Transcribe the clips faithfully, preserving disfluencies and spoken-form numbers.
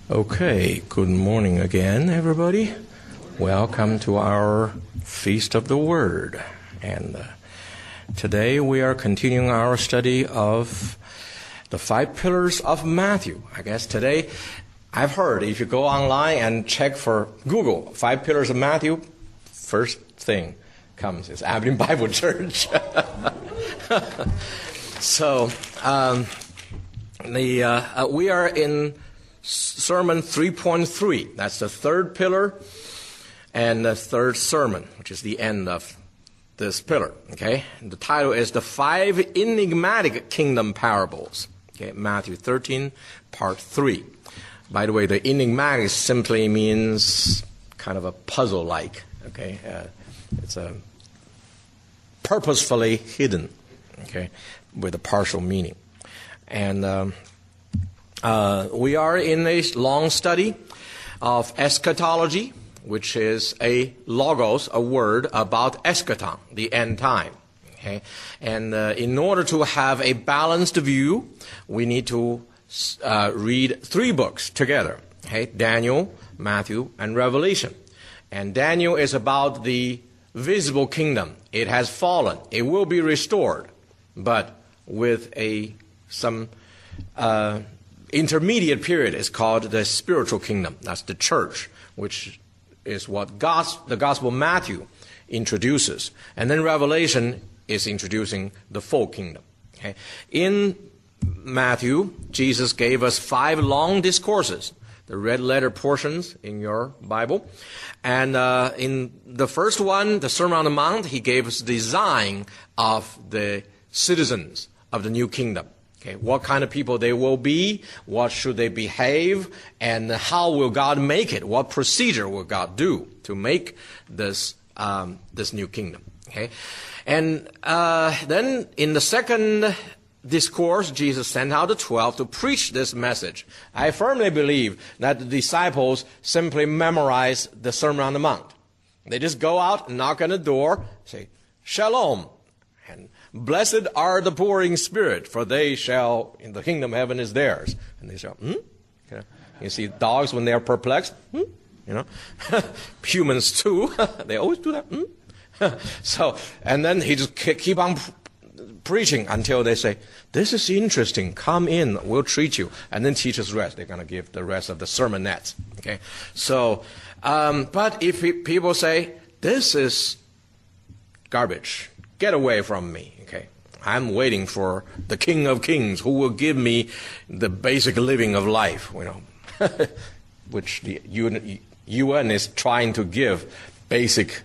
Okay, good morning again, everybody. Welcome to our Feast of the Word. And uh, today we are continuing our study of the five pillars of Matthew. I guess today, I've heard if you go online and check for Google, five pillars of Matthew, first thing comes is Abilene Bible Church. so, um, the uh, uh, we are in Sermon three point three. That's the third pillar and the third sermon, which is the end of this pillar. Okay, and the title is The Five Enigmatic Kingdom Parables. Okay, Matthew thirteen, part three. By the way, the enigmatic simply means kind of a puzzle-like. Okay, uh, it's a purposefully hidden. Okay, with a partial meaning, and. Um, Uh, we are in a long study of eschatology, which is a logos, a word about eschaton, the end time. Okay, and uh, in order to have a balanced view, we need to uh, read three books together. Okay, Daniel, Matthew, and Revelation. And Daniel is about the visible kingdom. It has fallen. It will be restored, but with a some. Uh, intermediate period is called the spiritual kingdom. That's the church, which is what Gos- the Gospel of Matthew introduces. And then Revelation is introducing the full kingdom. Okay? In Matthew, Jesus gave us five long discourses, the red letter portions in your Bible. And uh, in the first one, the Sermon on the Mount, he gave us the design of the citizens of the new kingdom. Okay, what kind of people they will be, what should they behave, and how will God make it? What procedure will God do to make this um, this new kingdom? Okay, and uh, then in the second discourse, Jesus sent out the twelve to preach this message. I firmly believe that the disciples simply memorize the Sermon on the Mount. They just go out, knock on the door, say, Shalom, and blessed are the poor in spirit, for they shall, in the kingdom of heaven is theirs. And they say, hmm? Okay. You see dogs when they are perplexed, hmm? You know, humans too, they always do that. Hmm? so, and then he just keep on preaching until they say, this is interesting, come in, we'll treat you. And then teachers rest. They're going to give the rest of the sermonettes. Okay. So, um, but if people say, this is garbage, get away from me. Okay, I'm waiting for the King of Kings who will give me the basic living of life, you know, which the U N is trying to give basic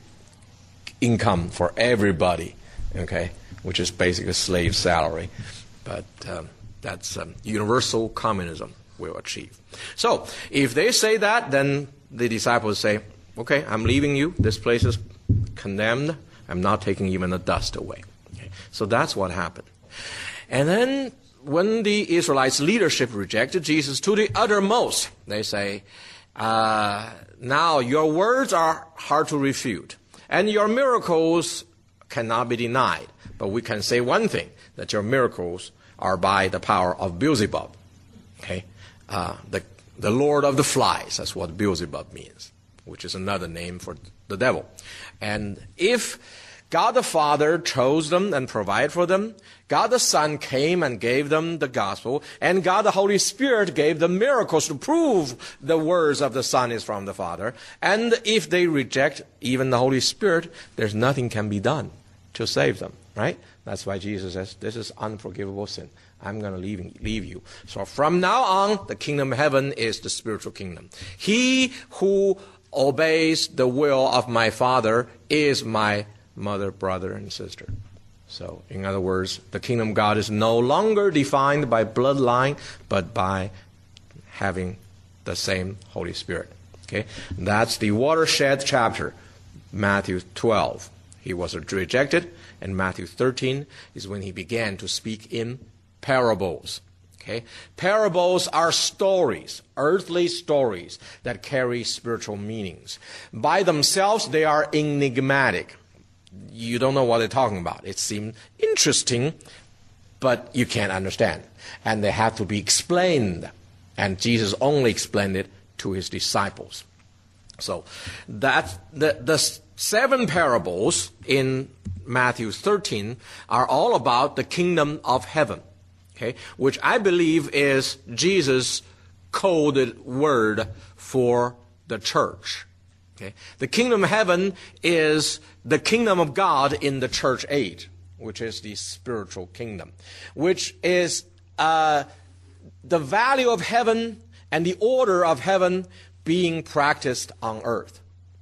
income for everybody, okay, which is basically a slave salary. But um, that's um, universal communism will achieve. So if they say that, then the disciples say, okay, I'm leaving you. This place is condemned. I'm not taking even the dust away. Okay. So that's what happened. And then when the Israelites' leadership rejected Jesus to the uttermost, they say, uh, now your words are hard to refute, and your miracles cannot be denied. But we can say one thing, that your miracles are by the power of Beelzebub. Okay, uh, the, the Lord of the Flies, that's what Beelzebub means, which is another name for the devil. And if God the Father chose them and provided for them, God the Son came and gave them the gospel, and God the Holy Spirit gave them miracles to prove the words of the Son is from the Father. And if they reject even the Holy Spirit, there's nothing can be done to save them, right? That's why Jesus says, this is unforgivable sin. I'm going to leave, leave you. So from now on, the kingdom of heaven is the spiritual kingdom. He who obeys the will of my Father is my mother, brother, and sister. So, in other words, the kingdom of God is no longer defined by bloodline, but by having the same Holy Spirit. Okay, that's the watershed chapter, Matthew twelve. He was rejected, and Matthew thirteen is when he began to speak in parables. Okay, parables are stories, earthly stories that carry spiritual meanings. By themselves, they are enigmatic. You don't know what they're talking about. It seems interesting, but you can't understand. And they have to be explained. And Jesus only explained it to his disciples. So that the, the seven parables in Matthew thirteen are all about the kingdom of heaven, okay, which I believe is Jesus' coded word for the church. Okay. The kingdom of heaven is the kingdom of God in the church age, which is the spiritual kingdom, which is uh, the value of heaven and the order of heaven being practiced on earth.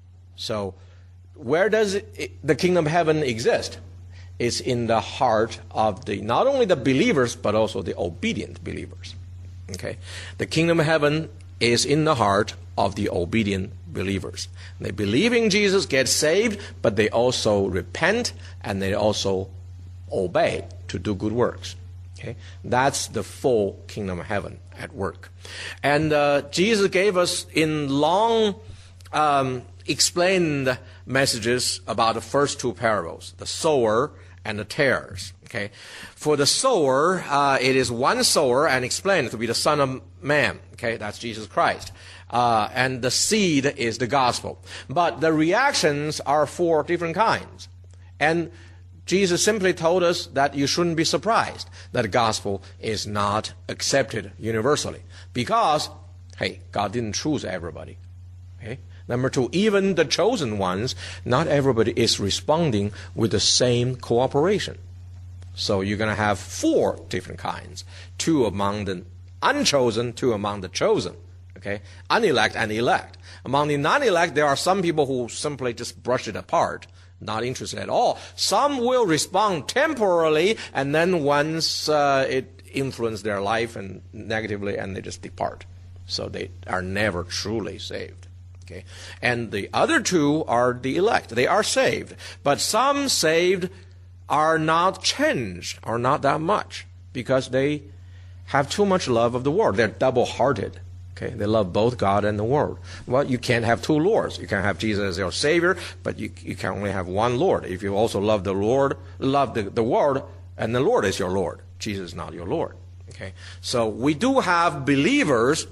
So where does it, the kingdom of heaven exist? It's in the heart of the not only the believers, but also the obedient believers. Okay. The kingdom of heaven is in the heart of the obedient believers. They believe in Jesus, get saved, but they also repent and they also obey to do good works. Okay? That's the full kingdom of heaven at work. And uh, Jesus gave us in long um, explained messages about the first two parables, the sower and the tares. Okay, for the sower, uh, it is one sower, and explained to be the Son of Man. Okay, that's Jesus Christ, uh, and the seed is the gospel. But the reactions are four different kinds, and Jesus simply told us that you shouldn't be surprised that the gospel is not accepted universally, because hey, God didn't choose everybody. Okay. Number two, even the chosen ones, not everybody is responding with the same cooperation. So you're going to have four different kinds. Two among the unchosen, two among the chosen. Okay? Unelect and elect. Among the non-elect, there are some people who simply just brush it apart, not interested at all. Some will respond temporarily, and then once uh, it influences their life and negatively, and they just depart. So they are never truly saved. Okay? And the other two are the elect. They are saved. But some saved are not changed, or not that much, because they have too much love of the world. They're double-hearted. Okay, they love both God and the world. Well, you can't have two lords. You can have Jesus as your Savior, but you, you can only have one Lord. If you also love the Lord, love the, the world, and the Lord is your Lord, Jesus is not your Lord. Okay, so we do have believers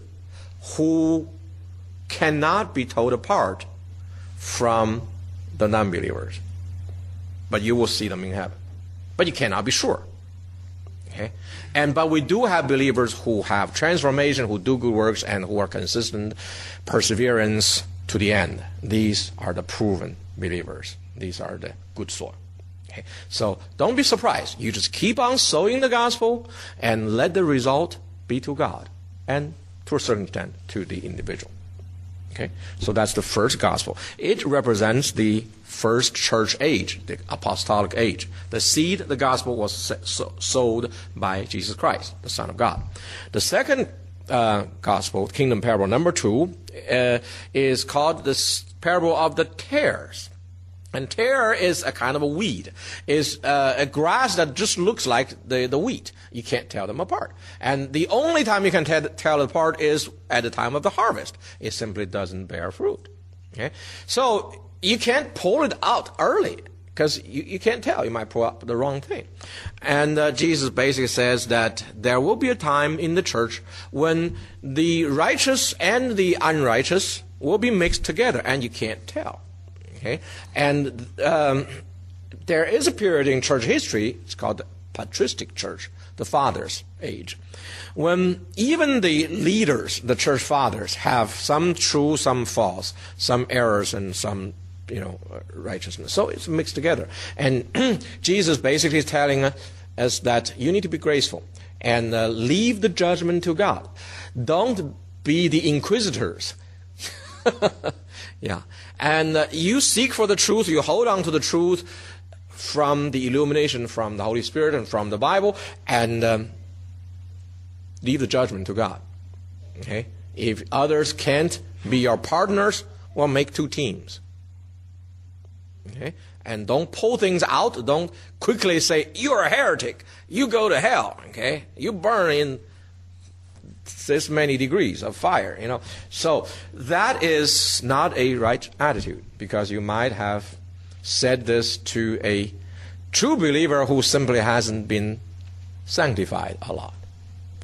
who cannot be told apart from the non-believers. But you will see them in heaven. But you cannot be sure. Okay? And but we do have believers who have transformation, who do good works, and who are consistent, perseverance to the end. These are the proven believers. These are the good soil. Okay? So don't be surprised. You just keep on sowing the gospel and let the result be to God and to a certain extent to the individual. Okay, so that's the first gospel. It represents the first church age, the apostolic age. The seed, the gospel, was sowed by Jesus Christ, the Son of God. The second uh, gospel, kingdom parable number two, uh, is called the parable of the tares. And tare is a kind of a weed. Is uh, a grass that just looks like the, the wheat. You can't tell them apart. And the only time you can t- tell it apart is at the time of the harvest. It simply doesn't bear fruit. Okay? So you can't pull it out early because you, you can't tell. You might pull out the wrong thing. And uh, Jesus basically says that there will be a time in the church when the righteous and the unrighteous will be mixed together, and you can't tell. Okay, and um, there is a period in church history, it's called the patristic church, the fathers' age, when even the leaders, the church fathers, have some true, some false, some errors, and some, you know, righteousness. So it's mixed together. And Jesus basically is telling us that you need to be graceful and uh, leave the judgment to God. Don't be the inquisitors. Yeah. And uh, you seek for the truth, you hold on to the truth from the illumination from the Holy Spirit and from the Bible, and um, leave the judgment to God. Okay? If others can't be your partners, well, make two teams. Okay? And don't pull things out. Don't quickly say, you're a heretic. You go to hell. Okay? You burn in this many degrees of fire, you know. So that is not a right attitude, because you might have said this to a true believer who simply hasn't been sanctified a lot.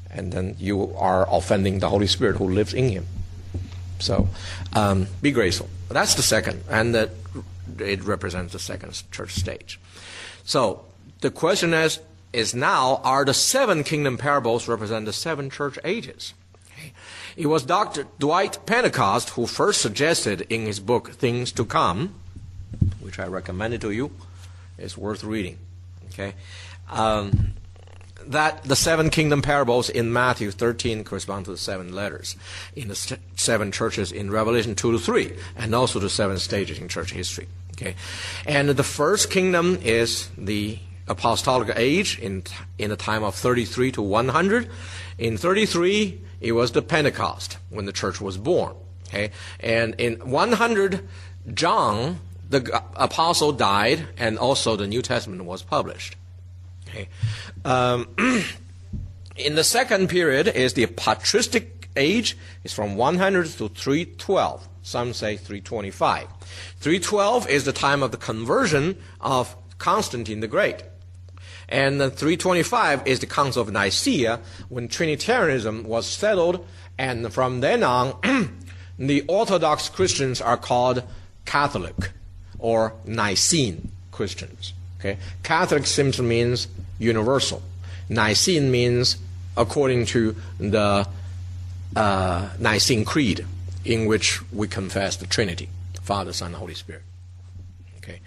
and then you are offending the Holy Spirit who lives in him. So um, be graceful. That's the second, and that it represents the second church stage. So the question is, is now, are the seven kingdom parables represent the seven church ages? Okay. It was Doctor Dwight Pentecost who first suggested in his book, Things to Come, which I recommended to you. It's worth reading. Okay. Um, that the seven kingdom parables in Matthew thirteen correspond to the seven letters in the st- seven churches in Revelation two to three, and also the seven stages in church history. Okay, and the first kingdom is the apostolic age in in the time of thirty-three to one hundred. In thirty-three, it was the Pentecost when the church was born. Okay, and in one hundred, John the apostle died, and also the New Testament was published. Okay. Um, in the second period is the patristic age. It's from one hundred to three twelve. Some say three twenty-five. three twelve is the time of the conversion of Constantine the Great. And then three twenty-five is the Council of Nicaea, when Trinitarianism was settled, and from then on, the Orthodox Christians are called Catholic or Nicene Christians. Okay? Catholic simply means universal. Nicene means according to the uh, Nicene Creed, in which we confess the Trinity, Father, Son, and Holy Spirit. Okay.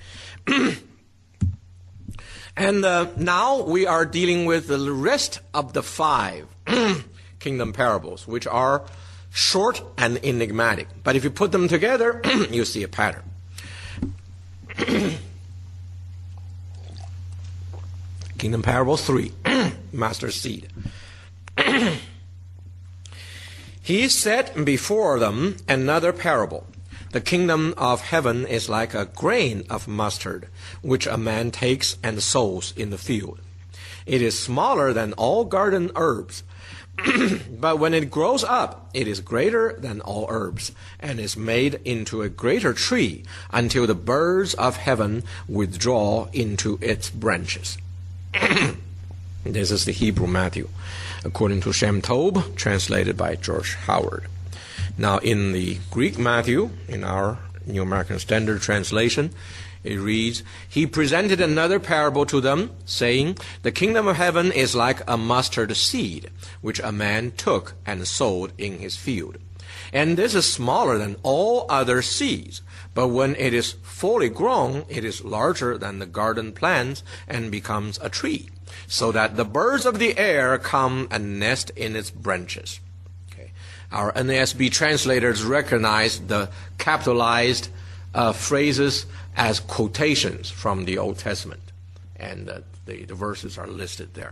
And uh, now we are dealing with the rest of the five kingdom parables, which are short and enigmatic. But if you put them together, you see a pattern. Kingdom parable three, master seed. He set before them another parable. The kingdom of heaven is like a grain of mustard, which a man takes and sows in the field. It is smaller than all garden herbs, but when it grows up, it is greater than all herbs, and is made into a greater tree, until the birds of heaven withdraw into its branches. This is the Hebrew Matthew, according to Shem Tov, translated by George Howard. Now, in the Greek Matthew, in our New American Standard Translation, it reads, He presented another parable to them, saying, The kingdom of heaven is like a mustard seed, which a man took and sowed in his field. And this is smaller than all other seeds, but when it is fully grown, it is larger than the garden plants and becomes a tree, so that the birds of the air come and nest in its branches. Okay. Our N A S B translators recognize the capitalized uh, phrases as quotations from the Old Testament, and uh, the, the verses are listed there.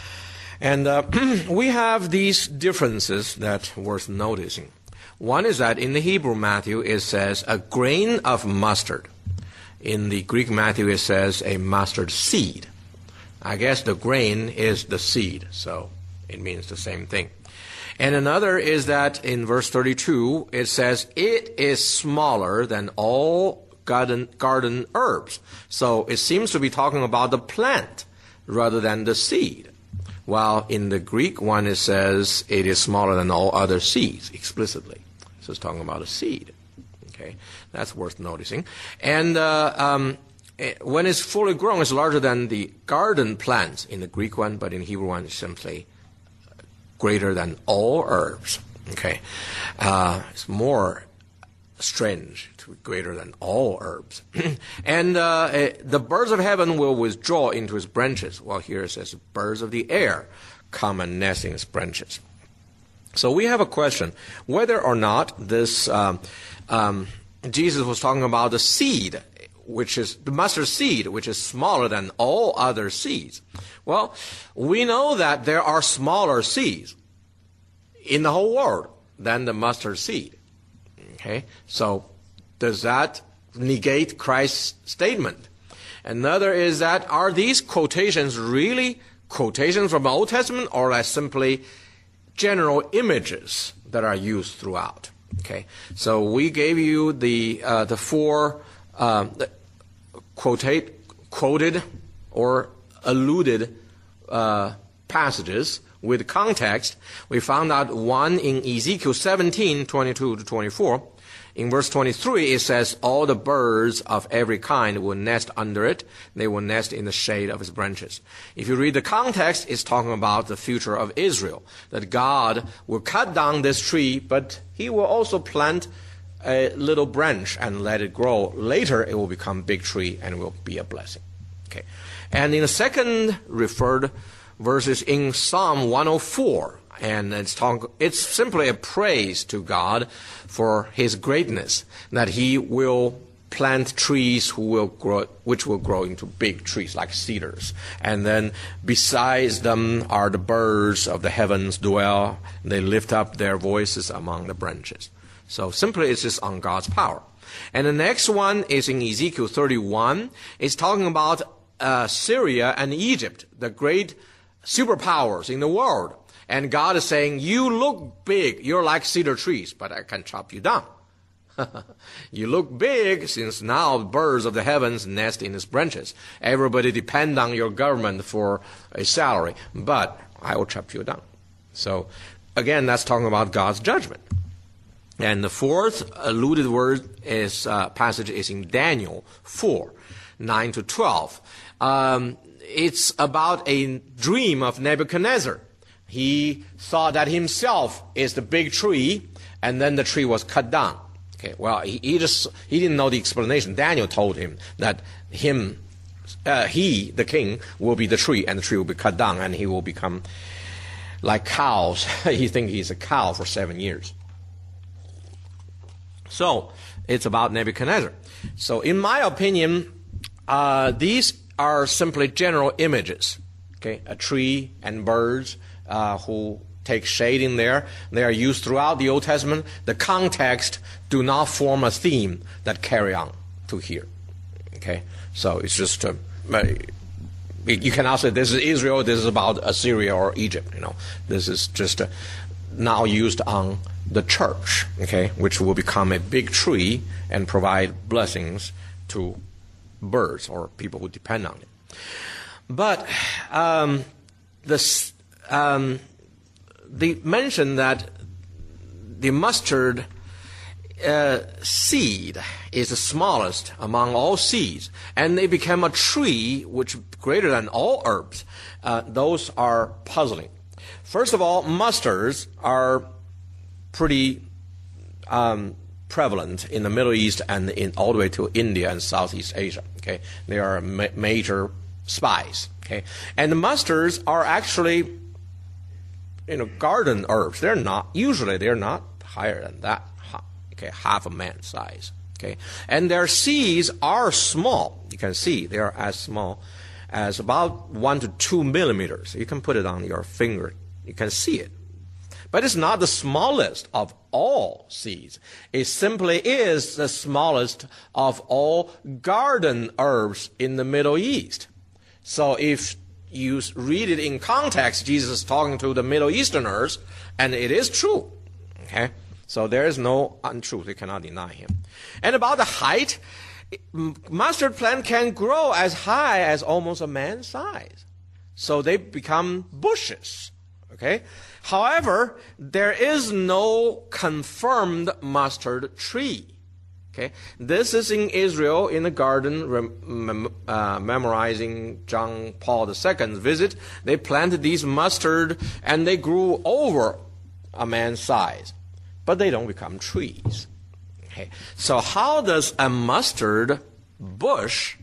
And uh, we have these differences that are worth noticing. One is that in the Hebrew Matthew it says a grain of mustard. In the Greek Matthew it says a mustard seed. I guess the grain is the seed, so it means the same thing. And another is that in verse thirty-two it says it is smaller than all garden, garden herbs. So it seems to be talking about the plant rather than the seed. While in the Greek one it says it is smaller than all other seeds, explicitly. So it's talking about a seed. Okay, that's worth noticing. And uh, um, it, when it's fully grown, it's larger than the garden plants in the Greek one, but in Hebrew one it's simply greater than all herbs. Okay, uh, it's more strange to be greater than all herbs. And uh, it, the birds of heaven will withdraw into its branches. Well, here it says birds of the air come and nest in its branches. So we have a question whether or not this um, um, Jesus was talking about the seed, which is the mustard seed, which is smaller than all other seeds. Well, we know that there are smaller seeds in the whole world than the mustard seed. Okay, so does that negate Christ's statement? Another is that are these quotations really quotations from the Old Testament, or are simply general images that are used throughout? Okay, so we gave you the uh, the four uh, quotate, quoted or alluded uh, passages with context, we found out one in Ezekiel seventeen, twenty-two to twenty-four. In verse twenty-three, it says, all the birds of every kind will nest under it. They will nest in the shade of its branches. If you read the context, it's talking about the future of Israel, that God will cut down this tree, but he will also plant a little branch and let it grow. Later, it will become a big tree and will be a blessing. Okay. And in the second referred verses in Psalm one oh four, and it's talk, it's simply a praise to God for his greatness, that he will plant trees who will grow, which will grow into big trees like cedars. And then besides them are the birds of the heavens dwell. They lift up their voices among the branches. So simply it's just on God's power. And the next one is in Ezekiel thirty-one. It's talking about uh, Syria and Egypt, the great superpowers in the world. And God is saying, you look big. You're like cedar trees, but I can chop you down. You look big, since now birds of the heavens nest in its branches. Everybody depend on your government for a salary, but I will chop you down. So, again, that's talking about God's judgment. And the fourth alluded word is uh, passage is in Daniel four, nine to twelve. Um, it's about a dream of Nebuchadnezzar. He thought that himself is the big tree, and then the tree was cut down. Okay, well, he, he just he didn't know the explanation. Daniel told him that him, uh, he, the king, will be the tree, and the tree will be cut down, and he will become like cows. He thinks he's a cow for seven years. So it's about Nebuchadnezzar. So in my opinion, uh, these are simply general images. Okay, a tree and birds uh, who take shade in there. They are used throughout the Old Testament. The context do not form a theme that carry on to here. Okay, so it's just uh, you cannot say this is Israel, this is about Assyria or Egypt. You know, this is just uh, now used on the church. Okay, which will become a big tree and provide blessings to birds or people who depend on it. But um, this, um, they mention that the mustard uh, seed is the smallest among all seeds, and they become a tree which greater than all herbs. Uh, those are puzzling. First of all, mustards are pretty um, prevalent in the Middle East and in all the way to India and Southeast Asia. Okay, they are ma- major spice. Okay, and the mustards are actually, you know, garden herbs. They're not usually they're not higher than that. Okay, half a man size. Okay, and their seeds are small. You can see they are as small as about one to two millimeters. You can put it on your finger. You can see it. But it's not the smallest of all seeds. It simply is the smallest of all garden herbs in the Middle East. So if you read it in context, Jesus is talking to the Middle Easterners, and it is true. Okay? So there is no untruth. You cannot deny him. And about the height, mustard plant can grow as high as almost a man's size. So they become bushes. Okay? However, there is no confirmed mustard tree. Okay? This is in Israel in the garden, rem, uh, memorizing John Paul the Second's visit. They planted these mustard and they grew over a man's size. But they don't become trees. Okay? So how does a mustard bush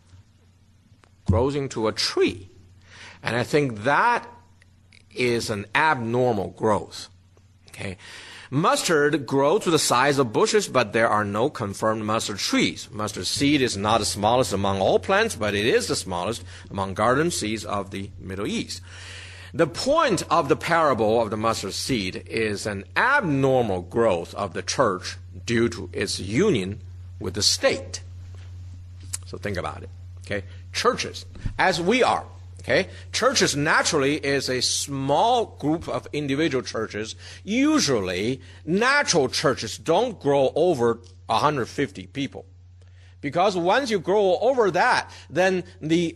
grows into a tree? And I think that is an abnormal growth. Okay, mustard grows to the size of bushes, but there are no confirmed mustard trees. Mustard seed is not the smallest among all plants, but it is the smallest among garden seeds of the Middle East. The point of the parable of the mustard seed is an abnormal growth of the church due to its union with the state. So think about it. Okay, churches, as we are. Okay, churches naturally is a small group of individual churches. Usually, natural churches don't grow over one hundred fifty people. Because once you grow over that, then the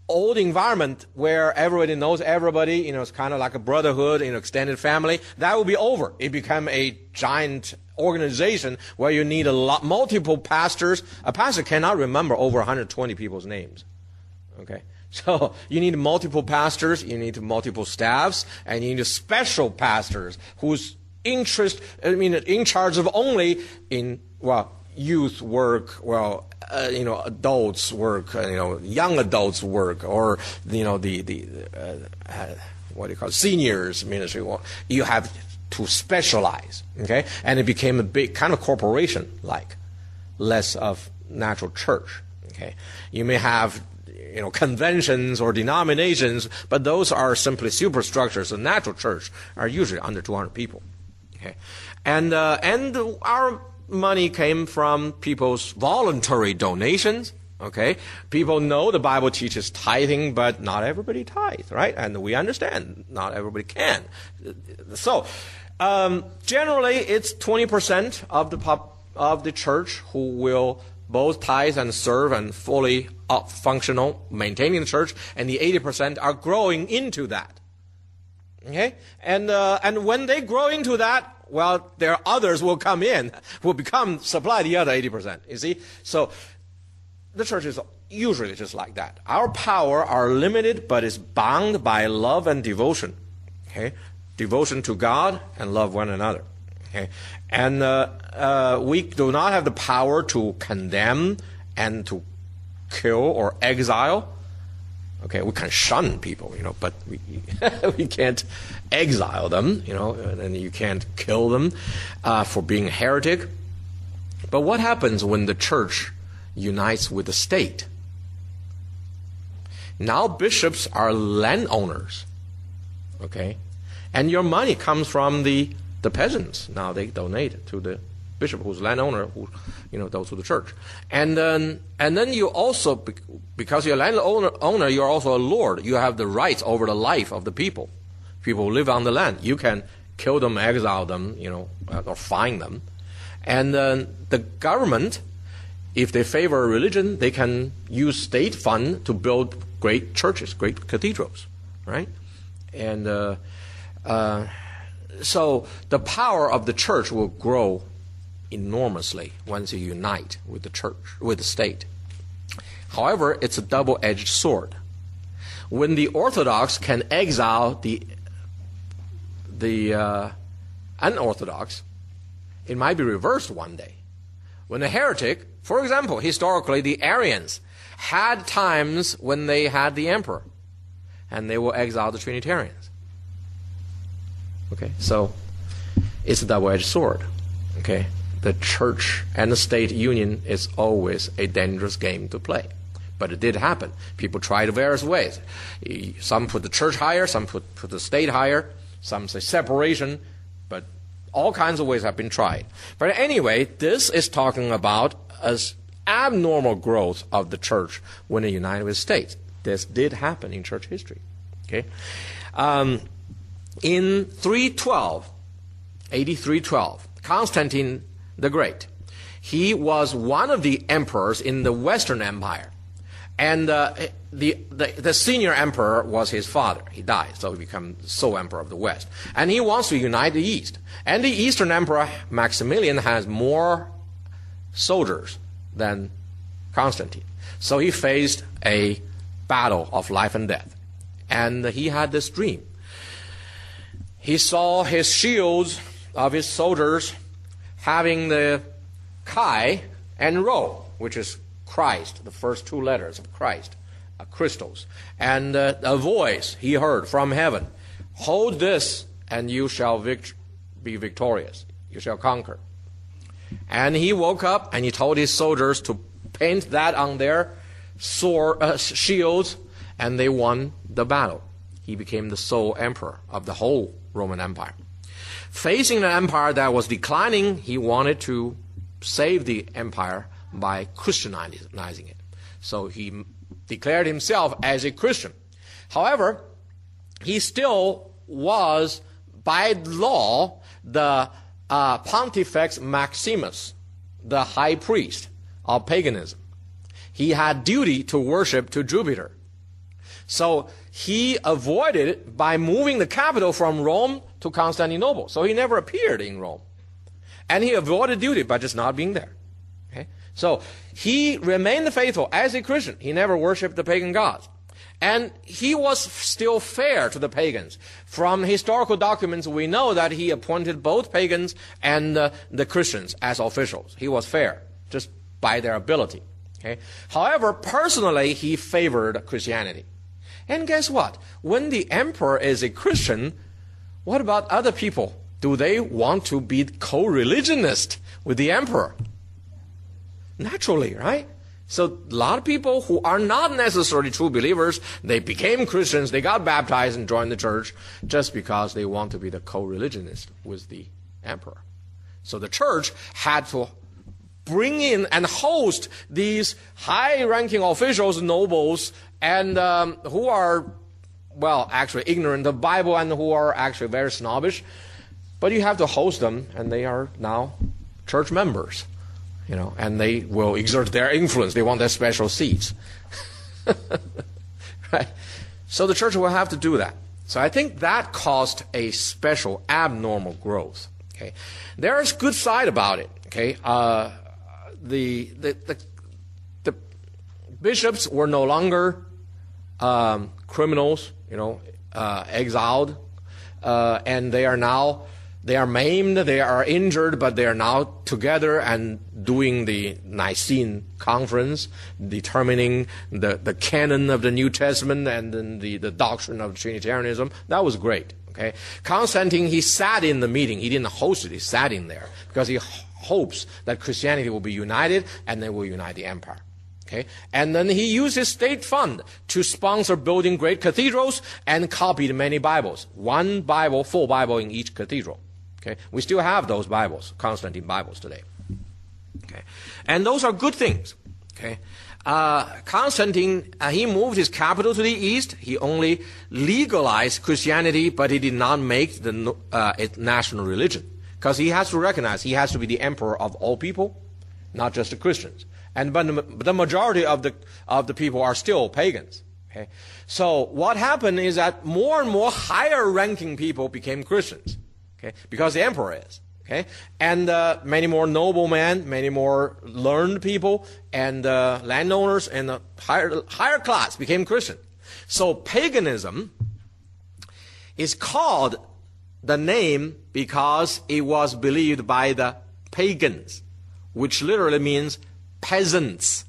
old environment where everybody knows everybody, you know, it's kind of like a brotherhood, you know, extended family, that will be over. It become a giant organization where you need a lot, multiple pastors. A pastor cannot remember over one hundred twenty people's names. Okay? So you need multiple pastors, you need multiple staffs, and you need special pastors whose interest, I mean, in charge of only in, well, youth work, well, uh, you know, adults work, uh, you know, young adults work, or, you know, the, the uh, uh, what do you call it, seniors ministry. Well, you have to specialize, okay? And it became a big kind of corporation-like, less of natural church, okay? You may have, you know, conventions or denominations, but those are simply superstructures. The natural church are usually under two hundred people, okay? And, uh, and our money came from people's voluntary donations, okay? People know the Bible teaches tithing, but not everybody tithe, right? And we understand not everybody can. So, um, generally, it's twenty percent of the pop, of the church who will both tithe and serve and fully uh, functional, maintaining the church, and the eighty percent are growing into that. Okay? And, uh, and when they grow into that, well, there are others will come in, will become, supply the other eighty percent, you see? So the church is usually just like that. Our power are limited, but is bound by love and devotion, okay? Devotion to God and love one another, okay? And uh, uh, we do not have the power to condemn and to kill or exile. Okay, we can shun people, you know, but we we can't exile them, you know, and you can't kill them uh, for being a heretic. But what happens when the church unites with the state? Now bishops are landowners, okay, and your money comes from the the peasants. Now they donate to the bishop who's landowner, who, you know, those to the church. And then, and then you also, because you're a landowner, owner, you're also a lord. You have the rights over the life of the people. People who live on the land. You can kill them, exile them, you know, or fine them. And then the government, if they favor a religion, they can use state fund to build great churches, great cathedrals, right? And uh, uh, so the power of the church will grow enormously once you unite with the church, with the state. However, it's a double-edged sword. When the Orthodox can exile the the uh, unorthodox, it might be reversed one day. When a heretic, for example, historically the Arians had times when they had the emperor, and they will exile the Trinitarians. Okay, so it's a double-edged sword. Okay. The church and the state union is always a dangerous game to play. But it did happen. People tried various ways. Some put the church higher, some put, put the state higher, some say separation, but all kinds of ways have been tried. But anyway, this is talking about an abnormal growth of the church when it united with the state. This did happen in church history. Okay, um, in three twelve, A D three twelve, Constantine the Great. He was one of the emperors in the Western Empire. And uh, the, the, the senior emperor was his father. He died, so he became sole emperor of the West. And he wants to unite the East. And the Eastern emperor, Maximilian, has more soldiers than Constantine. So he faced a battle of life and death. And he had this dream. He saw his shields of his soldiers having the chi and rho, which is Christ, the first two letters of Christ, uh, Christos. And uh, a voice he heard from heaven, hold this and you shall vict- be victorious. You shall conquer. And he woke up and he told his soldiers to paint that on their sword, uh, shields, and they won the battle. He became the sole emperor of the whole Roman Empire. Facing an empire that was declining, he wanted to save the empire by Christianizing it. So he declared himself as a Christian. However, he still was, by law, the uh, Pontifex Maximus, the high priest of paganism. He had duty to worship to Jupiter. So he avoided it by moving the capital from Rome to Constantinople. So he never appeared in Rome. And he avoided duty by just not being there. Okay? So he remained faithful as a Christian. He never worshipped the pagan gods. And he was still fair to the pagans. From historical documents, we know that he appointed both pagans and uh, the Christians as officials. He was fair, just by their ability. Okay? However, personally, he favored Christianity. And guess what? When the emperor is a Christian, what about other people? Do they want to be co-religionist with the emperor? Naturally, right? So a lot of people who are not necessarily true believers, they became Christians, they got baptized and joined the church just because they want to be the co-religionist with the emperor. So the church had to bring in and host these high-ranking officials, nobles, and um, who are, well, actually ignorant of the Bible and who are actually very snobbish. But you have to host them, and they are now church members, you know, and they will exert their influence. They want their special seats. Right? So the church will have to do that. So I think that caused a special abnormal growth. Okay, there is good side about it. Okay, uh, the, the the the bishops were no longer um, criminals, you know, uh, exiled, uh, and they are now they are maimed, they are injured, but they are now together and doing the Nicene Conference, determining the the canon of the New Testament and then the the doctrine of Trinitarianism. That was great. Okay, Constantine, he sat in the meeting. He didn't host it. He sat in there because he hopes that Christianity will be united and they will unite the empire. Okay, and then he used his state fund to sponsor building great cathedrals and copied many Bibles. One Bible, full Bible in each cathedral. Okay, we still have those Bibles, Constantine Bibles today. Okay, and those are good things. Okay. Uh, Constantine, uh, he moved his capital to the east. He only legalized Christianity, but he did not make the uh, it national religion. Because he has to recognize he has to be the emperor of all people, not just the Christians. And but the, the majority of the of the people are still pagans. Okay? So what happened is that more and more higher ranking people became Christians. Okay? Because the emperor is. Okay? And uh, many more noblemen, many more learned people, and uh, landowners and the higher, higher class became Christian. So paganism is called the name because it was believed by the pagans, which literally means peasants.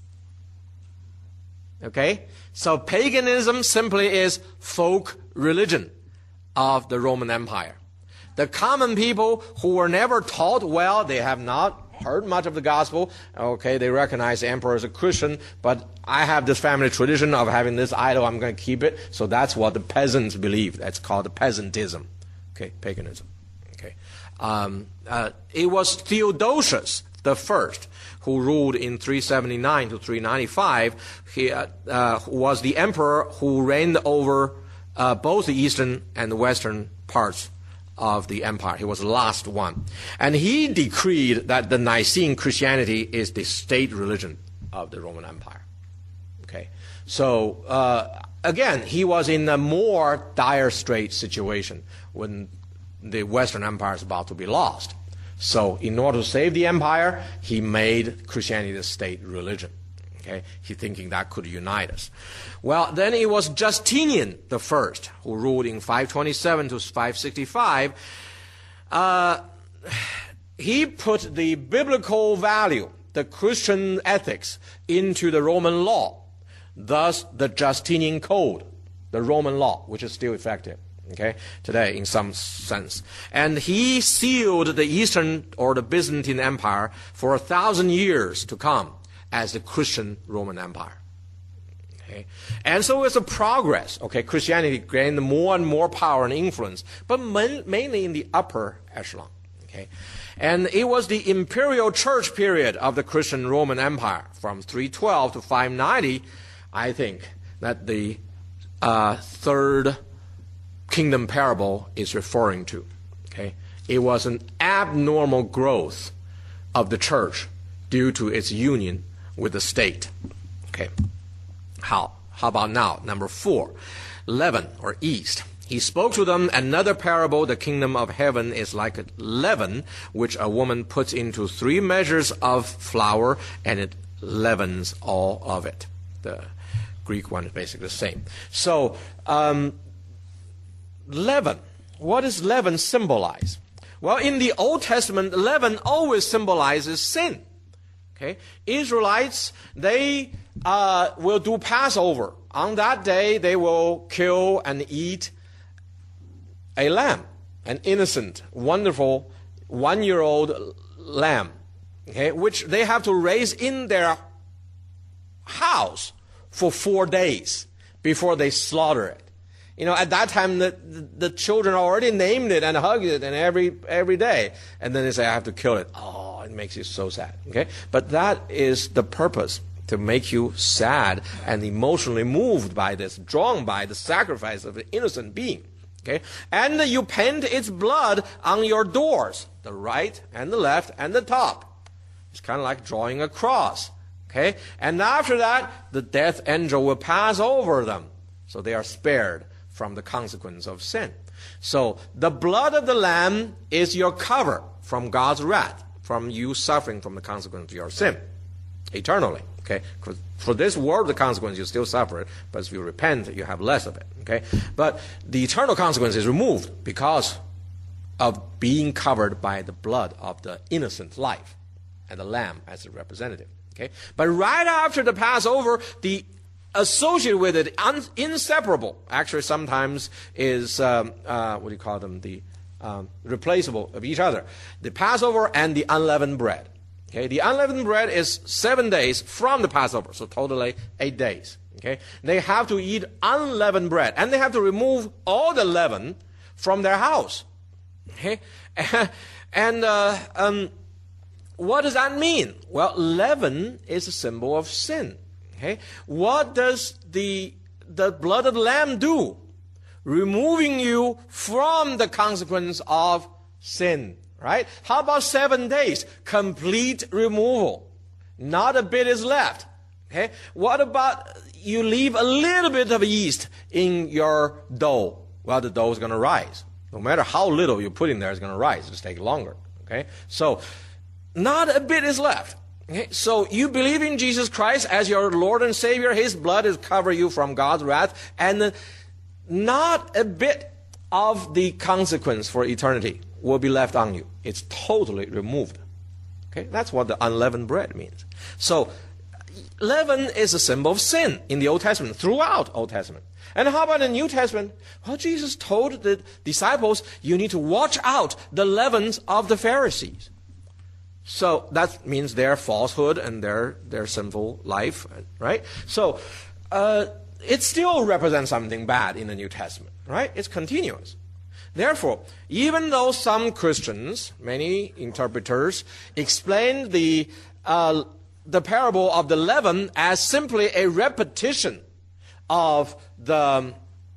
Okay? So paganism simply is folk religion of the Roman Empire. The common people who were never taught well, they have not heard much of the gospel. Okay, they recognize the emperor as a Christian, but I have this family tradition of having this idol, I'm going to keep it. So that's what the peasants believe. That's called peasantism. Okay, paganism. Okay, um, uh, it was Theodosius the First who ruled in three seventy-nine to three ninety-five. He uh, uh, was the emperor who reigned over uh, both the eastern and the western parts of the empire. He was the last one. And he decreed that the Nicene Christianity is the state religion of the Roman Empire. Okay. So, uh, again, he was in a more dire strait situation when the Western Empire is about to be lost. So, in order to save the empire, he made Christianity the state religion. Okay, he thinking that could unite us. Well, then it was Justinian the First who ruled in five twenty-seven to five sixty-five. Uh, he put the biblical value, the Christian ethics, into the Roman law. Thus, the Justinian Code, the Roman law, which is still effective. Okay, today in some sense. And he sealed the Eastern or the Byzantine Empire for a thousand years to come as the Christian Roman Empire. Okay? And so it's a progress. Okay, Christianity gained more and more power and influence, but main, mainly in the upper echelon. Okay? And it was the imperial church period of the Christian Roman Empire from three twelve to five ninety, I think, that the uh, third kingdom parable is referring to. Okay? It was an abnormal growth of the church due to its union with the state. Okay. How? How about now? Number four, leaven or yeast. He spoke to them another parable. The kingdom of heaven is like a leaven, which a woman puts into three measures of flour, and it leavens all of it. The Greek one is basically the same. So, um, leaven. What does leaven symbolize? Well, in the Old Testament, leaven always symbolizes sin. Okay, Israelites, they uh, will do Passover. On that day, they will kill and eat a lamb, an innocent, wonderful, one-year-old lamb, okay, which they have to raise in their house for four days before they slaughter it. You know, at that time, the, the, the children already named it and hugged it and every every day. And then they say, I have to kill it. Oh, it makes you so sad. Okay? But that is the purpose, to make you sad and emotionally moved by this, drawn by the sacrifice of an innocent being. Okay? And you paint its blood on your doors, the right and the left and the top. It's kind of like drawing a cross. Okay? And after that, the death angel will pass over them, so they are spared from the consequence of sin. So the blood of the lamb is your cover from God's wrath, from you suffering from the consequence of your sin eternally. Okay, for, for this world, the consequence, you still suffer it, but if you repent, you have less of it. Okay, but the eternal consequence is removed because of being covered by the blood of the innocent life and the lamb as a representative. Okay, but right after the Passover, the associated with it, un, inseparable, actually sometimes is um, uh, what do you call them? The um, replaceable of each other. The Passover and the unleavened bread. Okay, the unleavened bread is seven days from the Passover, so totally eight days. Okay, they have to eat unleavened bread, and they have to remove all the leaven from their house. Okay, and uh, um, what does that mean? Well, leaven is a symbol of sin. Okay, what does the the blood of the lamb do? Removing you from the consequence of sin. Right? How about seven days? Complete removal. Not a bit is left. Okay? What about you leave a little bit of yeast in your dough? Well, the dough is going to rise. No matter how little you put in there, it's going to rise. It's take longer. Okay? So, not a bit is left. Okay? So, you believe in Jesus Christ as your Lord and Savior. His blood is cover you from God's wrath. And not a bit of the consequence for eternity will be left on you. It's totally removed. Okay, that's what the unleavened bread means. So, leaven is a symbol of sin in the Old Testament, throughout Old Testament. And how about the New Testament? Well, Jesus told the disciples, you need to watch out the leavens of the Pharisees. So, that means their falsehood and their, their sinful life, right? So, uh, it still represents something bad in the New Testament, right? It's continuous. Therefore, even though some Christians, many interpreters, explain the uh, the parable of the leaven as simply a repetition of the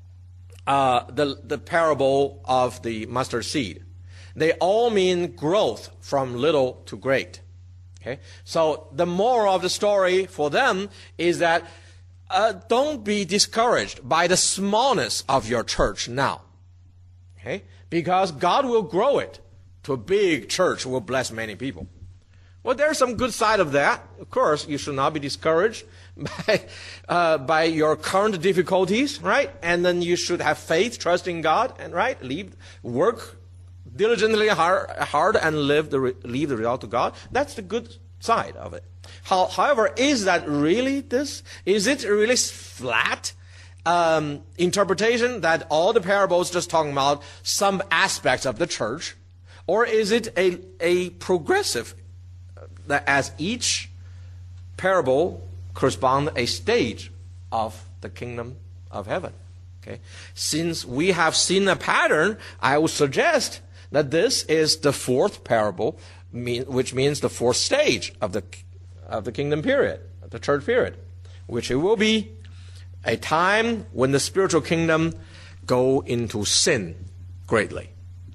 uh, the the parable of the mustard seed, they all mean growth from little to great. Okay, so the moral of the story for them is that uh, don't be discouraged by the smallness of your church now. Okay? Because God will grow it to a big church who will bless many people. Well, there's some good side of that. Of course, you should not be discouraged by, uh, by your current difficulties, right? And then you should have faith, trust in God, and right, leave, work diligently hard, hard and live the, leave the result to God. That's the good side of it. How, however, is that really this? Is it really flat? Um, interpretation that all the parables just talking about some aspects of the church, or is it a, a progressive, that as each parable corresponds a stage of the kingdom of heaven? Okay, since we have seen a pattern, I would suggest that this is the fourth parable, which means the fourth stage of the of the kingdom period, of the church period, which it will be a time when the spiritual kingdom go into sin greatly.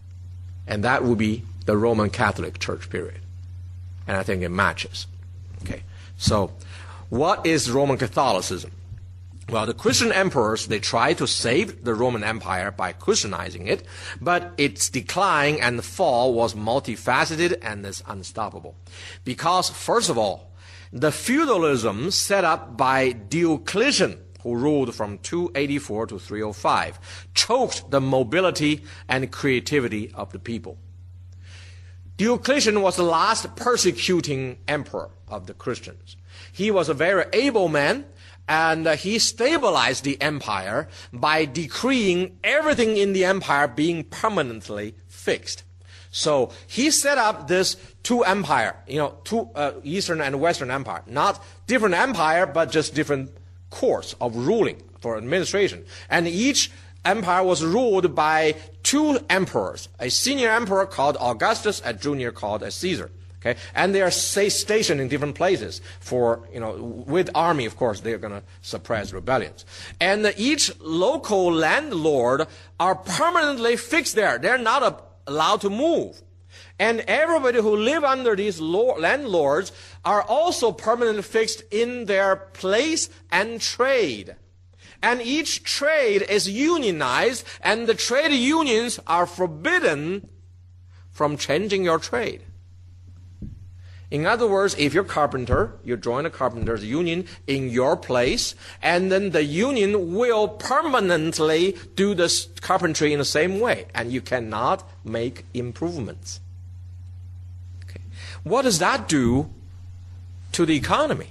And that will be the Roman Catholic Church period. And I think it matches. Okay. So, what is Roman Catholicism? Well, the Christian emperors, they tried to save the Roman Empire by Christianizing it, but its decline and fall was multifaceted and is unstoppable. Because, first of all, the feudalism set up by Diocletian, who ruled from two eighty-four to three oh five, choked the mobility and creativity of the people. Diocletian was the last persecuting emperor of the Christians. He was a very able man, and uh, he stabilized the empire by decreeing everything in the empire being permanently fixed. So he set up this two empire, you know, two uh, Eastern and Western empire, not different empire, but just different course of ruling for administration. And each empire was ruled by two emperors, a senior emperor called Augustus, a junior called a Caesar. Okay, and they are say, stationed in different places for, you know, with army, of course, they're going to suppress rebellions. And each local landlord are permanently fixed there. They're not a, allowed to move. And everybody who live under these landlords are also permanently fixed in their place and trade. And each trade is unionized, and the trade unions are forbidden from changing your trade. In other words, if you're a carpenter, you join a carpenter's union in your place, and then the union will permanently do this carpentry in the same way, and you cannot make improvements. Okay. What does that do to the economy?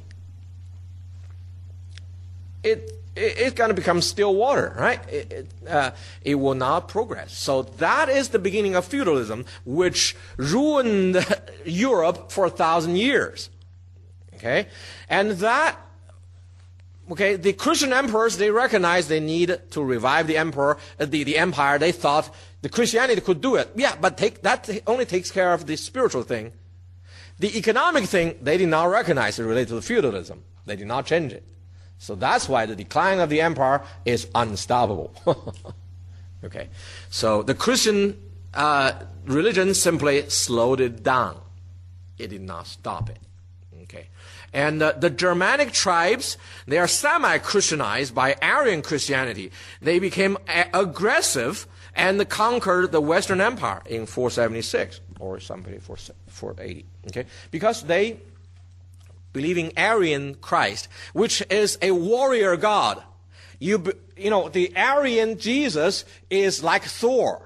It It's going to become still water, right? It, it, uh, it will not progress. So that is the beginning of feudalism, which ruined Europe for a thousand years. Okay? And that, okay, the Christian emperors, they recognized they need to revive the emperor, uh, the, the empire. They thought the Christianity could do it. Yeah, but take, that only takes care of the spiritual thing. The economic thing, they did not recognize it related to feudalism. They did not change it. So that's why the decline of the empire is unstoppable. Okay, so the Christian uh, religion simply slowed it down. It did not stop it. Okay, and uh, the Germanic tribes, they are semi-Christianized by Arian Christianity. They became a- aggressive and conquered the Western Empire in four seventy-six, or somebody for four eighty. Okay, because they believing Arian Christ, which is a warrior God. You, you know, the Arian Jesus is like Thor.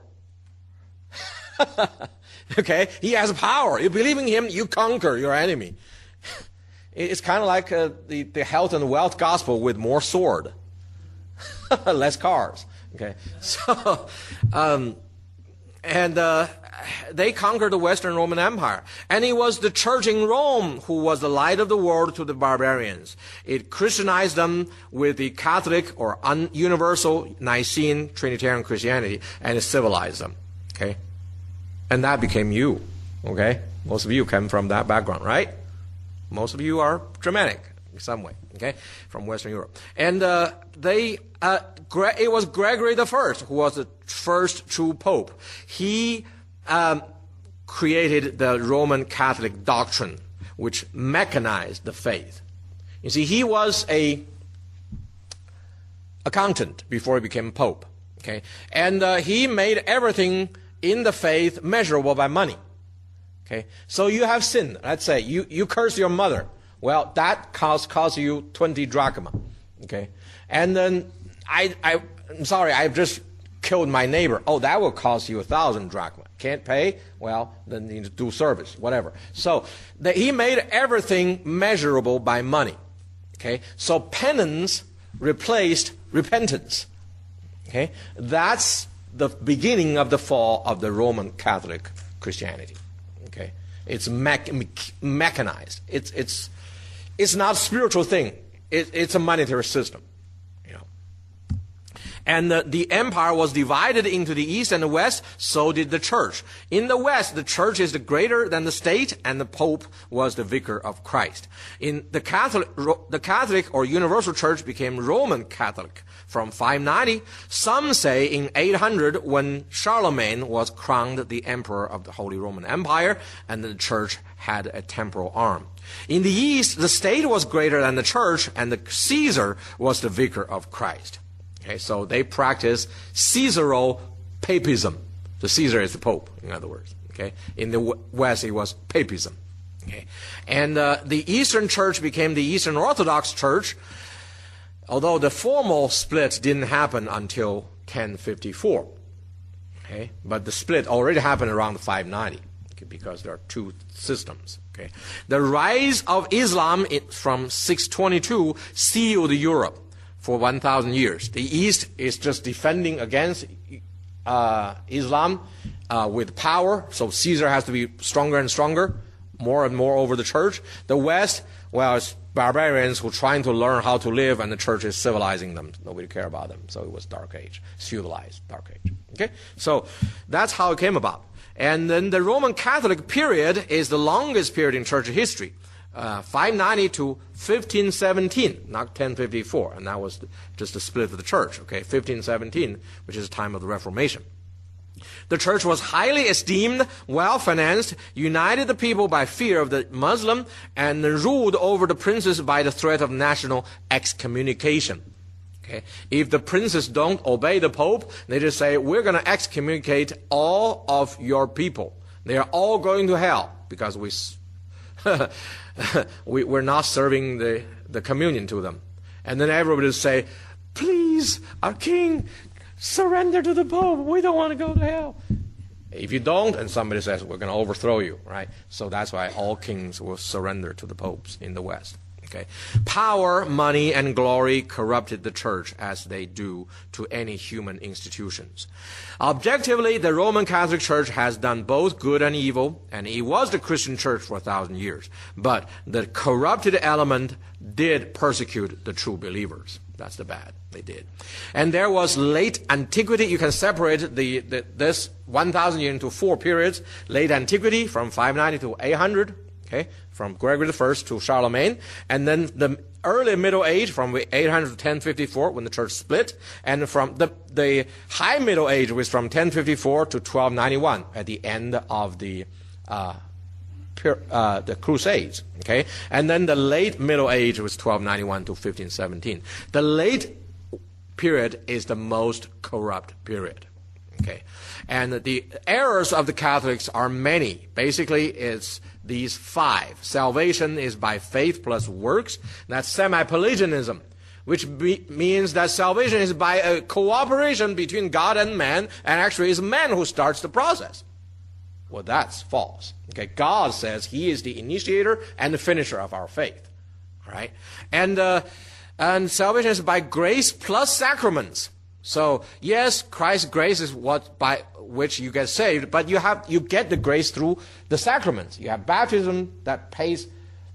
Okay? He has power. You believe in him, you conquer your enemy. It's kind of like uh, the, the health and wealth gospel with more sword. Less cars. Okay? So, um, and uh, they conquered the Western Roman Empire. And it was the church in Rome who was the light of the world to the barbarians. It Christianized them with the Catholic or un- universal Nicene Trinitarian Christianity, and it civilized them. Okay? And that became you. Okay? Most of you come from that background, right? Most of you are Germanic in some way. Okay? From Western Europe. And uh, they... Uh, it was Gregory the First who was the first true pope. He um, created the Roman Catholic doctrine, which mechanized the faith. You see, he was a accountant before he became pope. Okay, and uh, he made everything in the faith measurable by money. Okay, so you have sin. Let's say you you curse your mother. Well, that costs costs you twenty drachma. Okay, and then I, I, I'm sorry, I've just killed my neighbor. Oh, that will cost you a thousand drachma. Can't pay? Well, then you need to do service, whatever. So the, he made everything measurable by money. Okay, so penance replaced repentance. Okay, that's the beginning of the fall of the Roman Catholic Christianity. Okay, it's me- mechanized. It's it's it's not a spiritual thing. It, it's a monetary system. And the, the empire was divided into the east and the west, so did the church. In the west, the church is the greater than the state, and the pope was the vicar of Christ. In the Catholic, the Catholic or universal church became Roman Catholic from five ninety. Some say in eight hundred, when Charlemagne was crowned the emperor of the Holy Roman Empire, and the church had a temporal arm. In the east, the state was greater than the church, and the Caesar was the vicar of Christ. Okay, so they practice Caesaro-papism. The Caesar is the Pope, in other words. Okay, in the west, it was papism. Okay, and uh, the Eastern Church became the Eastern Orthodox Church, although the formal split didn't happen until ten fifty-four. Okay, but the split already happened around five ninety, okay, because there are two systems. Okay, the rise of Islam from six twenty-two sealed Europe for one thousand years. The East is just defending against uh, Islam uh, with power, so Caesar has to be stronger and stronger, more and more over the church. The West, well, it's barbarians who are trying to learn how to live, and the church is civilizing them. Nobody cared about them, so it was Dark Age, civilized Dark Age. Okay, so that's how it came about. And then the Roman Catholic period is the longest period in church history. Uh, five ninety to fifteen seventeen, not ten fifty-four, and that was just the split of the church, okay, fifteen seventeen, which is the time of the Reformation. The church was highly esteemed, well-financed, united the people by fear of the Muslim, and ruled over the princes by the threat of national excommunication. Okay, if the princes don't obey the Pope, they just say, we're going to excommunicate all of your people. They are all going to hell because we... we, we're not serving the, the communion to them. And then everybody will say, please, our king, surrender to the Pope. We don't want to go to hell. If you don't, and somebody says, we're going to overthrow you, right? So that's why all kings will surrender to the popes in the West. Okay. Power, money, and glory corrupted the church as they do to any human institutions. Objectively, the Roman Catholic Church has done both good and evil, and it was the Christian church for a thousand years. But the corrupted element did persecute the true believers. That's the bad. They did. And there was late antiquity. You can separate the, the this one thousand years into four periods. Late antiquity from five ninety to eight hundred. Okay, from Gregory the First to Charlemagne, and then the early Middle Age from eight hundred to ten fifty-four when the church split, and from the the High Middle Age was from ten fifty-four to twelve ninety-one at the end of the uh, pure, uh, the Crusades. Okay, and then the Late Middle Age was twelve ninety-one to fifteen seventeen. The late period is the most corrupt period. Okay, and the errors of the Catholics are many. Basically, it's these five. Salvation is by faith plus works. That's semi-Pelagianism, which be, means that salvation is by a cooperation between God and man, and actually it's man who starts the process. Well, that's false. Okay, God says He is the initiator and the finisher of our faith. All right, and uh, and salvation is by grace plus sacraments. So yes, Christ's grace is what by which you get saved, but you have you get the grace through the sacraments. You have baptism that pays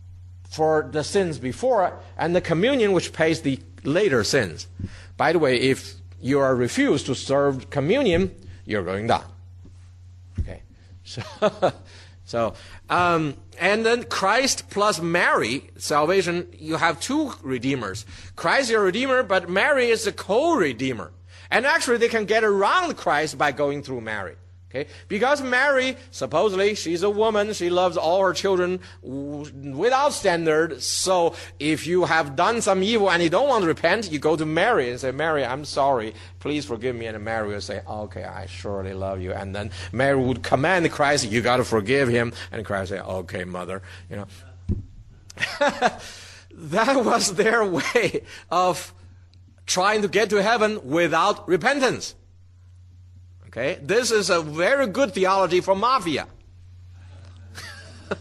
for the sins before, and the communion which pays the later sins. By the way, if you are refused to serve communion, you're going down. Okay, so so um, and then Christ plus Mary, salvation. You have two redeemers. Christ is your redeemer, but Mary is the co-redeemer. And actually, they can get around Christ by going through Mary. Okay? Because Mary, supposedly, she's a woman. She loves all her children without standard. So if you have done some evil and you don't want to repent, you go to Mary and say, Mary, I'm sorry. Please forgive me. And Mary will say, okay, I surely love you. And then Mary would command Christ, you got to forgive him. And Christ would say, okay, mother. You know, that was their way of trying to get to heaven without repentance. Okay? This is a very good theology for mafia.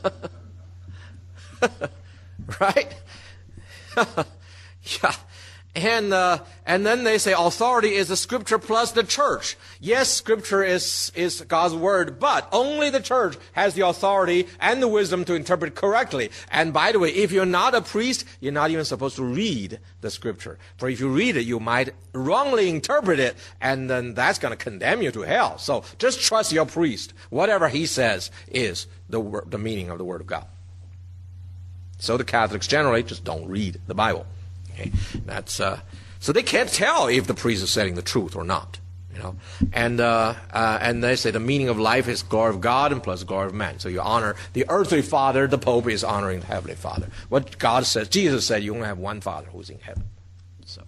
Right? Yeah. And uh, and then they say authority is the Scripture plus the church. Yes, Scripture is is God's word, but only the church has the authority and the wisdom to interpret correctly. And by the way, if you're not a priest, you're not even supposed to read the Scripture. For if you read it, you might wrongly interpret it, and then that's going to condemn you to hell. So just trust your priest. Whatever he says is the word, the meaning of the Word of God. So the Catholics generally just don't read the Bible. Okay, that's uh, so they can't tell if the priest is saying the truth or not, you know. And uh, uh, and they say the meaning of life is glory of God and plus glory of man. So you honor the earthly father. The Pope is honoring the heavenly Father. What God says, Jesus said, you only have one Father who's in heaven. So,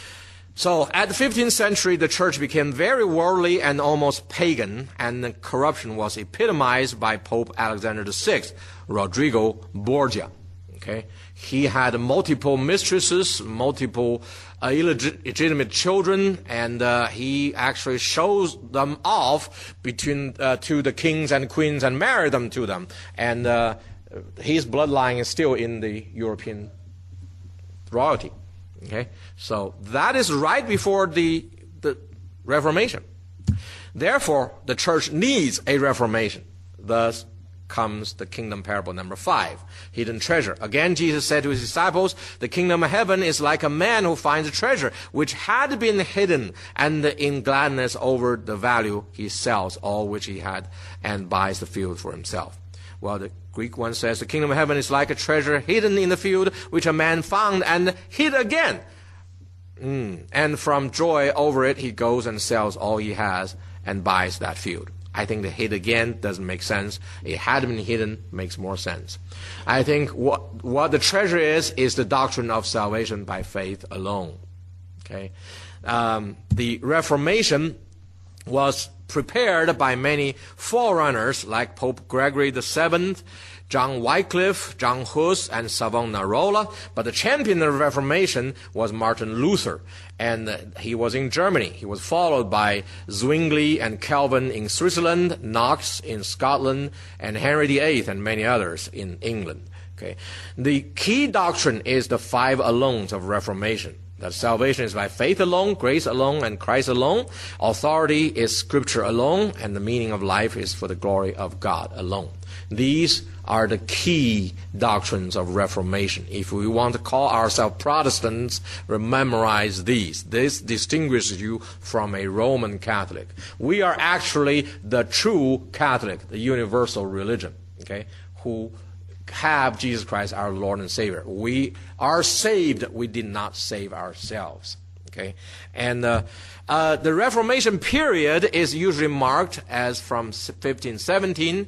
so at the fifteenth century, the church became very worldly and almost pagan, and the corruption was epitomized by Pope Alexander the Sixth, Rodrigo Borgia. Okay, he had multiple mistresses, multiple uh, illegitimate children, and uh, he actually shows them off between uh, to the kings and queens and married them to them. And uh, his bloodline is still in the European royalty. Okay, so that is right before the the Reformation. Therefore, the church needs a reformation. Thus comes the kingdom parable number five, hidden treasure. Again, Jesus said to his disciples, the kingdom of heaven is like a man who finds a treasure which had been hidden, and in gladness over the value he sells all which he had and buys the field for himself. Well, the Greek one says the kingdom of heaven is like a treasure hidden in the field which a man found and hid again. Mm. And from joy over it, he goes and sells all he has and buys that field. I think the hid again doesn't make sense. It had been hidden makes more sense. I think what what the treasure is is the doctrine of salvation by faith alone. Okay, um, the Reformation was prepared by many forerunners like Pope Gregory the Seventh, John Wycliffe, John Hus, and Savonarola. But the champion of the Reformation was Martin Luther, and uh, he was in Germany. He was followed by Zwingli and Calvin in Switzerland, Knox in Scotland, and Henry the Eighth and many others in England. Okay, the key doctrine is the five alones of Reformation. That salvation is by faith alone, grace alone, and Christ alone. Authority is Scripture alone, and the meaning of life is for the glory of God alone. These are the key doctrines of Reformation. If we want to call ourselves Protestants, memorize these. This distinguishes you from a Roman Catholic. We are actually the true Catholic, the universal religion, okay, who have Jesus Christ our Lord and Savior. We are saved. We did not save ourselves. Okay, and uh, uh, the Reformation period is usually marked as from fifteen seventeen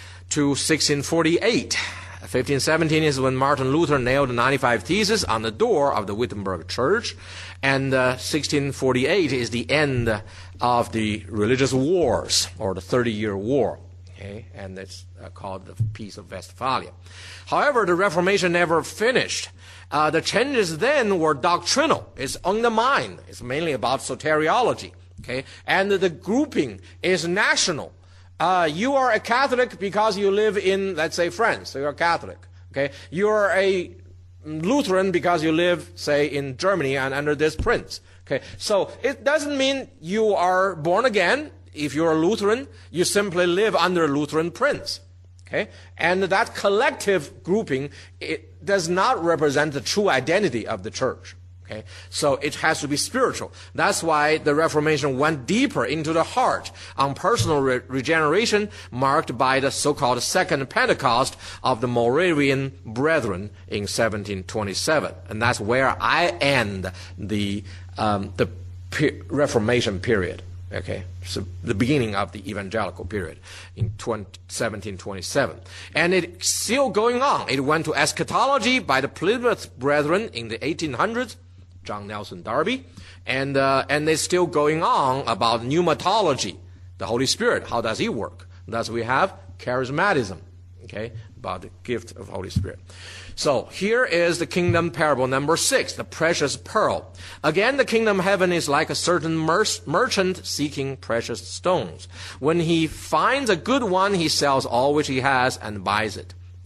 to sixteen forty-eight. fifteen seventeen is when Martin Luther nailed the ninety-five Theses on the door of the Wittenberg Church, and uh, sixteen forty-eight is the end of the religious wars, or the Thirty-Year War. Okay, and it's uh, called the Peace of Westphalia. However, the Reformation never finished. Uh, the changes then were doctrinal. It's on the mind. It's mainly about soteriology. Okay, and the grouping is national. Uh, you are a Catholic because you live in, let's say, France. So you're a Catholic. Okay, you are a Lutheran because you live, say, in Germany and under this prince. Okay, so it doesn't mean you are born again. If you're a Lutheran, you simply live under a Lutheran prince. Okay? And that collective grouping, it does not represent the true identity of the church. Okay? So it has to be spiritual. That's why the Reformation went deeper into the heart on personal re- regeneration, marked by the so-called Second Pentecost of the Moravian Brethren in seventeen twenty-seven. And that's where I end the, um, the pe- Reformation period. Okay, so the beginning of the evangelical period in seventeen twenty-seven. And it's still going on. It went to eschatology by the Plymouth Brethren in the eighteen hundreds, John Nelson Darby, and uh, and it's still going on about pneumatology, the Holy Spirit. How does he work? Thus we have charismatism, okay, about the gift of Holy Spirit. So here is the kingdom parable number six, the precious pearl. Again, the kingdom of heaven is like a certain mer- merchant seeking precious stones. When he finds a good one, he sells all which he has and buys it.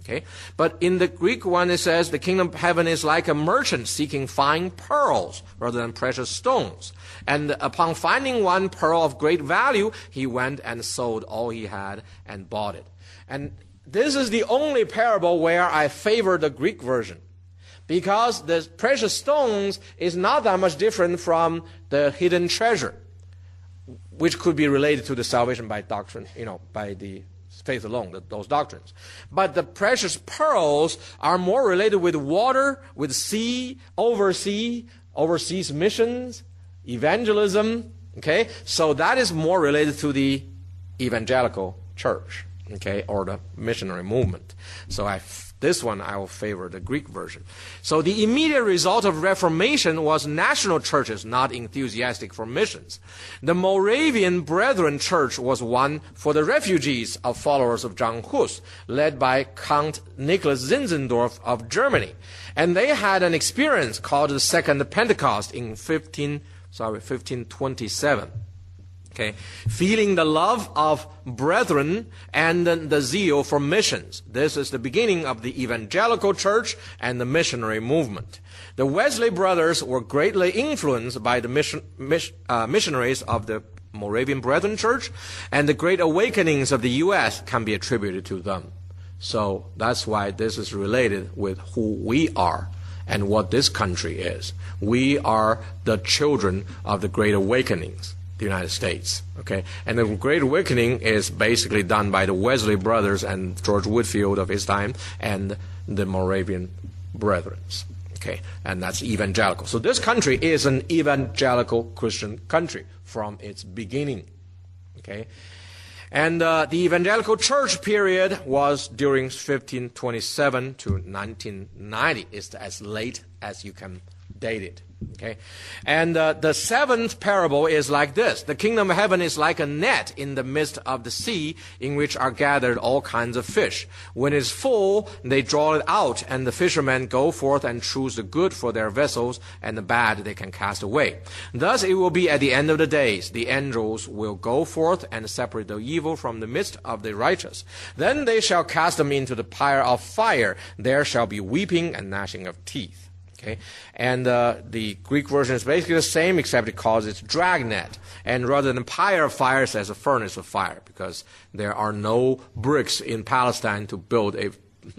Okay, but in the Greek one it says the kingdom of heaven is like a merchant seeking fine pearls rather than precious stones. And upon finding one pearl of great value, he went and sold all he had and bought it. And this is the only parable where I favor the Greek version, because the precious stones is not that much different from the hidden treasure, which could be related to the salvation by doctrine, you know, by the faith alone, the, those doctrines. But the precious pearls are more related with water, with sea, oversea, overseas missions, evangelism, okay? So that is more related to the evangelical church, okay, or the missionary movement. So I This one I will favor the Greek version. So the immediate result of Reformation was national churches not enthusiastic for missions. The Moravian Brethren Church was one for the refugees of followers of John Hus, led by Count Nicholas Zinzendorf of Germany. And they had an experience called the Second Pentecost in fifteen, sorry, fifteen twenty-seven. Okay, feeling the love of brethren and the zeal for missions. This is the beginning of the evangelical church and the missionary movement. The Wesley brothers were greatly influenced by the mission, mission, uh, missionaries of the Moravian Brethren Church, and the great awakenings of the U S can be attributed to them. So that's why this is related with who we are and what this country is. We are the children of the great awakenings, the United States, okay? And the Great Awakening is basically done by the Wesley brothers and George Whitefield of his time and the Moravian Brethren, okay? And that's evangelical. So this country is an evangelical Christian country from its beginning, okay? And uh, the evangelical church period was during fifteen twenty-seven to nineteen ninety. It's as late as you can date it. Okay, and uh, the seventh parable is like this. The kingdom of heaven is like a net in the midst of the sea, in which are gathered all kinds of fish. When it is full, they draw it out, and the fishermen go forth and choose the good for their vessels, and the bad they can cast away. Thus it will be at the end of the days. The angels will go forth and separate the evil from the midst of the righteous. Then they shall cast them into the pyre of fire. There shall be weeping and gnashing of teeth. Okay, and uh, the Greek version is basically the same, except it calls it dragnet. And rather than pyre of fire, it says a furnace of fire, because there are no bricks in Palestine to build a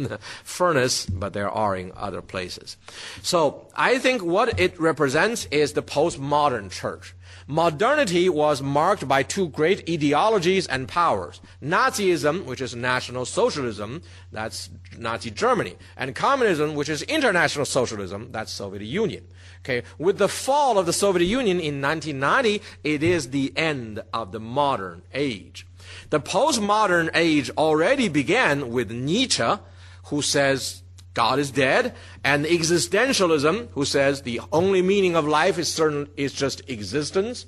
furnace, but there are in other places. So I think what it represents is the postmodern church. Modernity was marked by two great ideologies and powers. Nazism, which is National Socialism, that's Nazi Germany, and communism, which is International Socialism, that's Soviet Union. Okay, with the fall of the Soviet Union in nineteen ninety, it is the end of the modern age. The postmodern age already began with Nietzsche, who says God is dead, and existentialism, who says the only meaning of life is certain is just existence.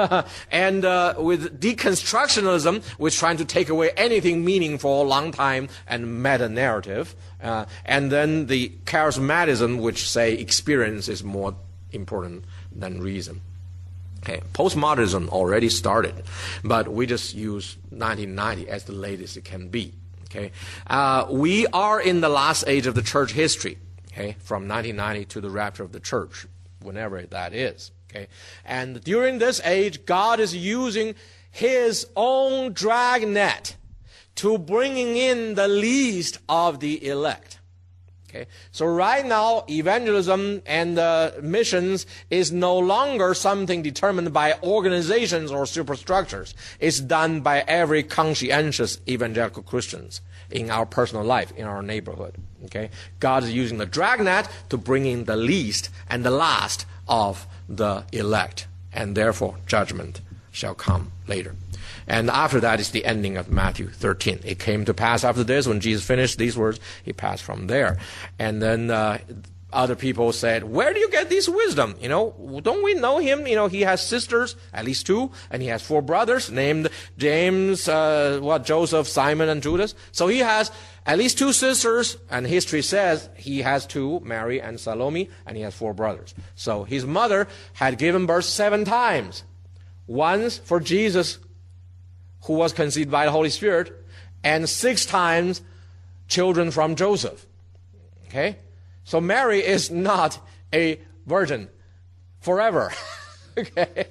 And uh, with deconstructionism, which is trying to take away anything meaningful, long time, and meta-narrative. Uh, and then the charismatism, which say experience is more important than reason. Okay, postmodernism already started, but we just use nineteen ninety as the latest it can be. Okay, uh, we are in the last age of the church history. Okay, from nineteen ninety to the rapture of the church, whenever that is. Okay, and during this age, God is using His own dragnet to bringing in the least of the elect. Okay, so right now, evangelism and uh, missions is no longer something determined by organizations or superstructures. It's done by every conscientious evangelical Christians in our personal life, in our neighborhood. Okay, God is using the dragnet to bring in the least and the last of the elect, and therefore judgment shall come later. And after that is the ending of Matthew thirteen. It came to pass after this, when Jesus finished these words, He passed from there. And then uh, other people said, where do you get this wisdom? You know, don't we know Him? You know, He has sisters, at least two, and He has four brothers named James, uh, what, Joseph, Simon, and Judas. So He has at least two sisters, and history says He has two, Mary and Salome, and He has four brothers. So His mother had given birth seven times. Once for Jesus, who was conceived by the Holy Spirit, and six times children from Joseph. Okay? So Mary is not a virgin forever. Okay?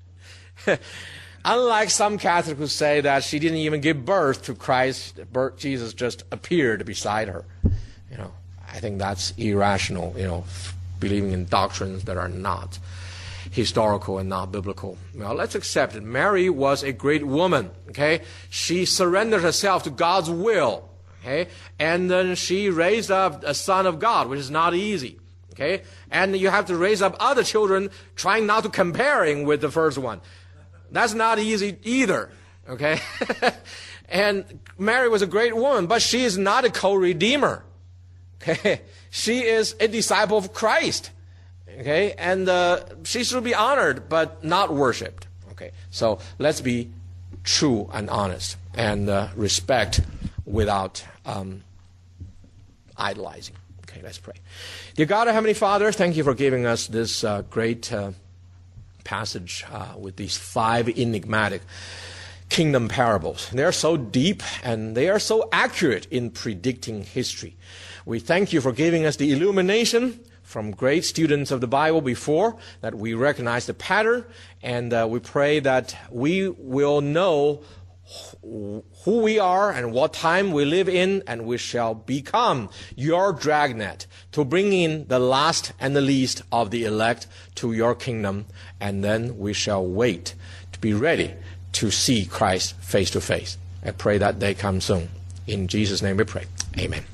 Unlike some Catholics who say that she didn't even give birth to Christ, birth, Jesus just appeared beside her. You know, I think that's irrational, you know, believing in doctrines that are not historical and not biblical. Well, let's accept it. Mary was a great woman, okay? She surrendered herself to God's will, okay? And then she raised up a son of God, which is not easy, okay? And you have to raise up other children trying not to comparing with the first one. That's not easy either, okay? And Mary was a great woman, but she is not a co-redeemer, okay? She is a disciple of Christ, okay? And uh, she should be honored, but not worshipped, okay? So let's be true and honest and uh, respect without um, idolizing. Okay, let's pray. Dear God, our Heavenly Father, thank you for giving us this uh, great uh, passage uh, with these five enigmatic kingdom parables. They are so deep and they are so accurate in predicting history. We thank you for giving us the illumination from great students of the Bible before, that we recognize the pattern, and uh, we pray that we will know who we are and what time we live in, and we shall become your dragnet to bring in the last and the least of the elect to your kingdom, and then we shall wait to be ready to see Christ face to face. I pray that day come soon. In Jesus' name we pray. Amen.